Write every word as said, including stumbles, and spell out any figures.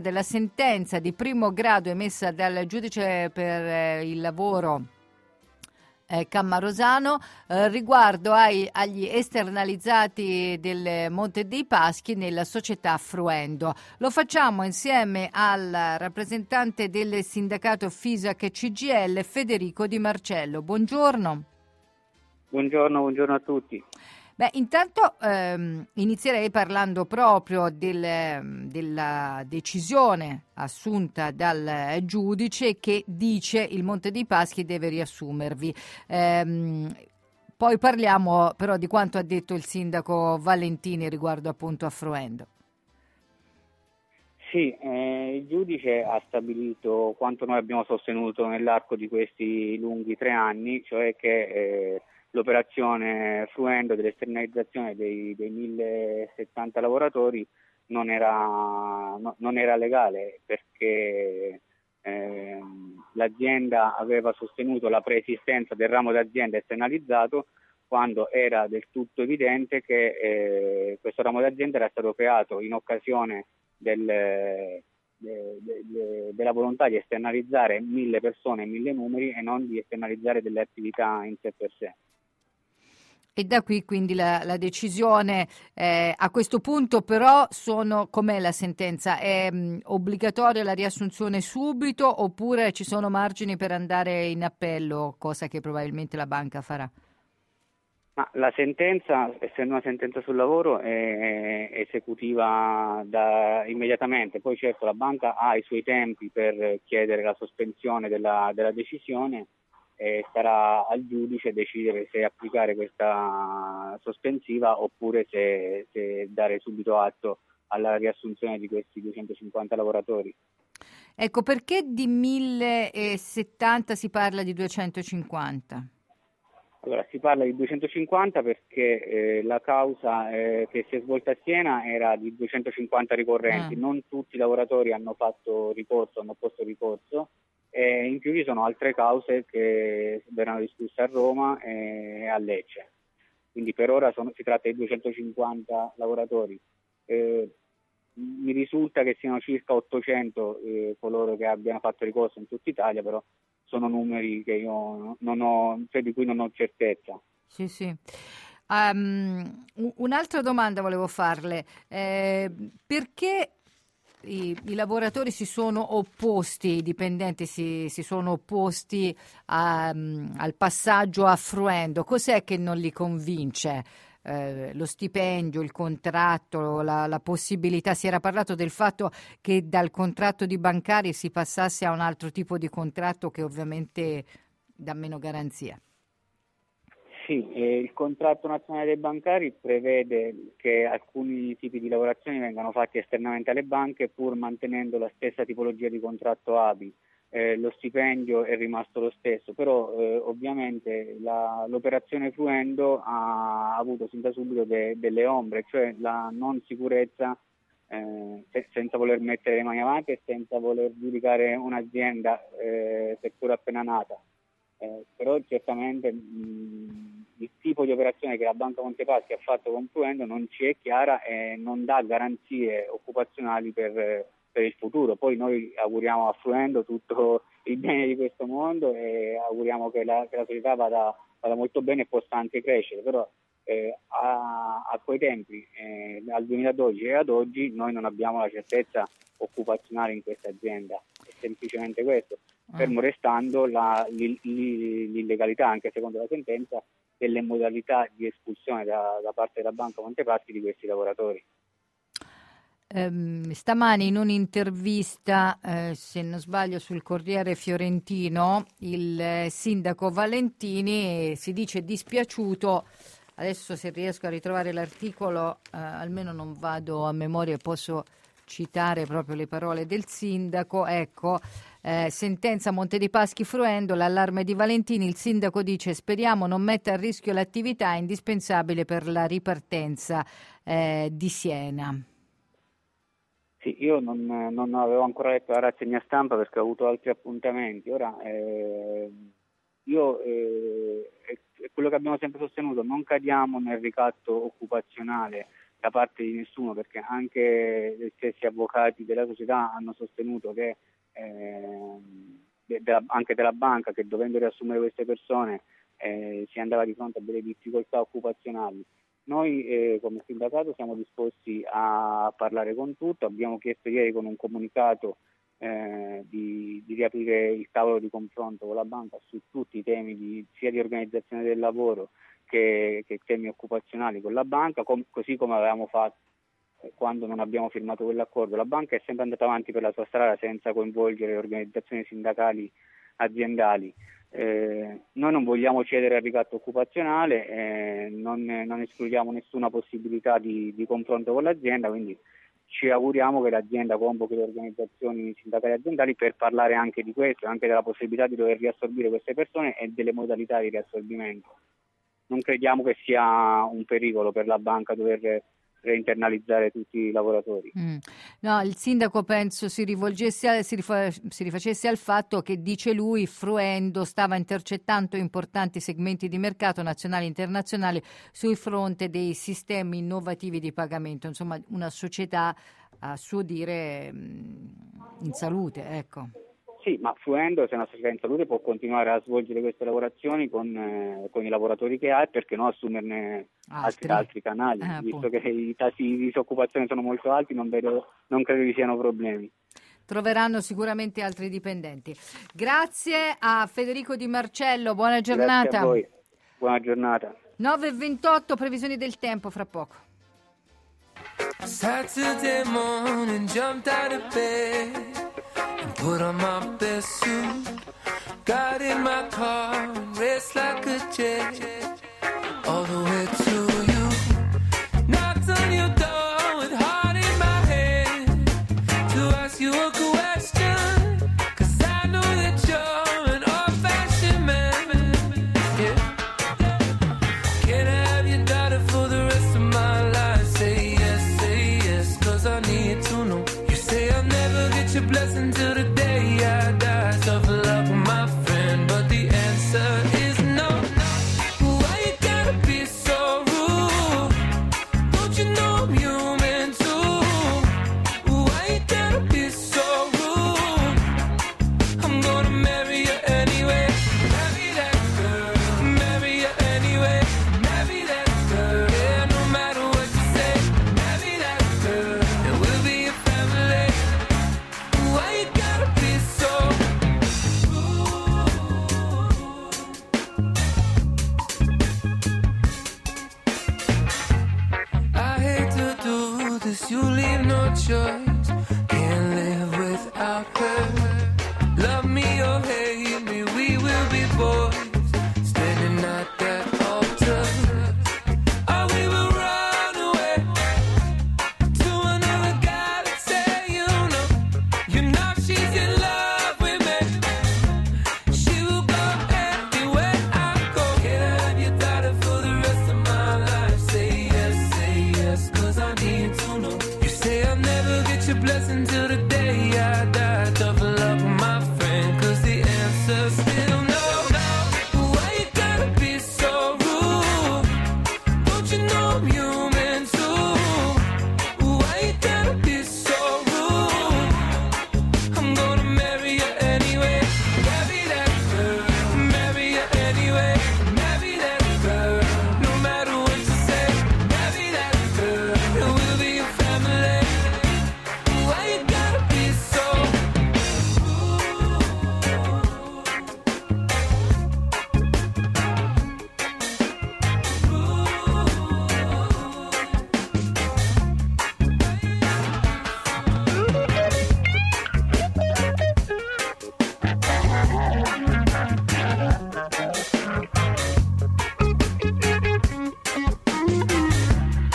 della sentenza di primo grado emessa dal giudice per eh, il lavoro eh, Cammarosano eh, riguardo ai, agli esternalizzati del Monte dei Paschi nella società Fruendo. Lo facciamo insieme al rappresentante del sindacato FISAC C G I L, Federico Di Marcello. Buongiorno. Buongiorno, buongiorno a tutti. Beh, intanto ehm, inizierei parlando proprio del, della decisione assunta dal giudice che dice il Monte dei Paschi deve riassumervi. Ehm, poi parliamo però di quanto ha detto il sindaco Valentini riguardo appunto a Fruendo. Sì, eh, il giudice ha stabilito quanto noi abbiamo sostenuto nell'arco di questi lunghi tre anni, cioè che eh, l'operazione Fruendo dell'esternalizzazione dei, dei millesettanta lavoratori non era, no, non era legale perché eh, l'azienda aveva sostenuto la preesistenza del ramo d'azienda esternalizzato quando era del tutto evidente che eh, questo ramo d'azienda era stato creato in occasione del, de, de, de, della volontà di esternalizzare mille persone, mille numeri e non di esternalizzare delle attività in sé per sé. E da qui quindi la, la decisione, eh, a questo punto però sono, com'è la sentenza? È mh, obbligatoria la riassunzione subito oppure ci sono margini per andare in appello, cosa che probabilmente la banca farà? Ma la sentenza, essendo una sentenza sul lavoro, è esecutiva da, immediatamente, poi certo la banca ha i suoi tempi per chiedere la sospensione della, della decisione e sarà al giudice decidere se applicare questa sospensiva oppure se, se dare subito atto alla riassunzione di questi duecentocinquanta lavoratori. Ecco, perché di millesettanta si parla di duecentocinquanta? Allora, si parla di duecentocinquanta perché eh, la causa eh, che si è svolta a Siena era di duecentocinquanta ricorrenti, Ah. non tutti i lavoratori hanno fatto ricorso, hanno posto ricorso, e in più ci sono altre cause che verranno discusse a Roma e a Lecce. Quindi per ora sono, si tratta di duecentocinquanta lavoratori. Eh, mi risulta che siano circa ottocento eh, coloro che abbiano fatto ricorso in tutta Italia, però sono numeri che io non ho, cioè di cui non ho certezza. Sì, sì. Um, un'altra domanda volevo farle. Eh, perché i, i lavoratori si sono opposti, i dipendenti si, si sono opposti a, um, al passaggio a Fruendo? Cos'è che non li convince? Eh, lo stipendio, il contratto, la, la possibilità, si era parlato del fatto che dal contratto di bancari si passasse a un altro tipo di contratto che ovviamente dà meno garanzia. Sì, eh, il contratto nazionale dei bancari prevede che alcuni tipi di lavorazioni vengano fatti esternamente alle banche pur mantenendo la stessa tipologia di contratto A B I. Eh, lo stipendio è rimasto lo stesso, però eh, ovviamente la, l'operazione Fruendo ha avuto sin da subito de, delle ombre, cioè la non sicurezza, eh, se, senza voler mettere le mani avanti e senza voler giudicare un'azienda eh, seppur appena nata. Eh, però certamente mh, il tipo di operazione che la Banca Montepaschi ha fatto con Fruendo non ci è chiara e non dà garanzie occupazionali per per il futuro. Poi noi auguriamo a Fruendo tutto il bene di questo mondo e auguriamo che la, che la società vada, vada molto bene e possa anche crescere, però eh, a, a quei tempi, eh, dal duemiladodici e ad oggi, noi non abbiamo la certezza occupazionale in questa azienda, è semplicemente questo, fermo restando la, l'illegalità, anche secondo la sentenza, delle modalità di espulsione da, da parte della Banca Montepaschi di questi lavoratori. Um, stamani in un'intervista, eh, se non sbaglio, sul Corriere Fiorentino, il eh, sindaco Valentini si dice dispiaciuto. Adesso se riesco a ritrovare l'articolo, eh, almeno non vado a memoria e posso citare proprio le parole del sindaco. Ecco, eh, sentenza Monte dei Paschi Fruendo, l'allarme di Valentini, il sindaco dice speriamo non metta a rischio l'attività indispensabile per la ripartenza eh, di Siena. Sì, io non, non avevo ancora letto la rassegna stampa perché ho avuto altri appuntamenti. Ora, eh, io, eh, è quello che abbiamo sempre sostenuto, non cadiamo nel ricatto occupazionale da parte di nessuno, perché anche gli stessi avvocati della società hanno sostenuto che eh, de- della, anche della banca, che dovendo riassumere queste persone eh, si andava di fronte a delle difficoltà occupazionali. Noi eh, come sindacato siamo disposti a parlare con tutto, abbiamo chiesto ieri con un comunicato eh, di, di riaprire il tavolo di confronto con la banca su tutti i temi di, sia di organizzazione del lavoro che, che temi occupazionali con la banca, com- così come avevamo fatto eh, quando non abbiamo firmato quell'accordo. La banca è sempre andata avanti per la sua strada senza coinvolgere le organizzazioni sindacali aziendali. Eh, noi non vogliamo cedere al ricatto occupazionale, eh, non, non escludiamo nessuna possibilità di, di confronto con l'azienda, quindi ci auguriamo che l'azienda convochi le organizzazioni sindacali aziendali per parlare anche di questo, anche della possibilità di dover riassorbire queste persone e delle modalità di riassorbimento. Non crediamo che sia un pericolo per la banca dover reinternalizzare tutti i lavoratori. Mm. No, il sindaco penso si rivolgesse a, si, rifa, si rifacesse al fatto che, dice lui, Fruendo stava intercettando importanti segmenti di mercato nazionali e internazionali sul fronte dei sistemi innovativi di pagamento, insomma una società a suo dire in salute, ecco. Sì, ma Fruendo, se è una società in salute, può continuare a svolgere queste lavorazioni con, eh, con i lavoratori che ha, e perché no assumerne altri, altri canali. Ah, visto appunto. Che i tassi di disoccupazione sono molto alti, non vedo, non credo vi siano problemi. Troveranno sicuramente altri dipendenti. Grazie a Federico Di Marcello, buona giornata. Grazie a voi, buona giornata. nove e ventotto, previsioni del tempo fra poco. Saturday morning, jumped out of bed and put on my best suit. Got in my car and raced like a jet all the way to you. Knocked on your door with heart in my hand to ask you a question, 'cause I know that you're an old-fashioned man. Yeah. Can I have your daughter for the rest of my life? Say yes, say yes, 'cause I need to know. You say I'll never get your blessing till the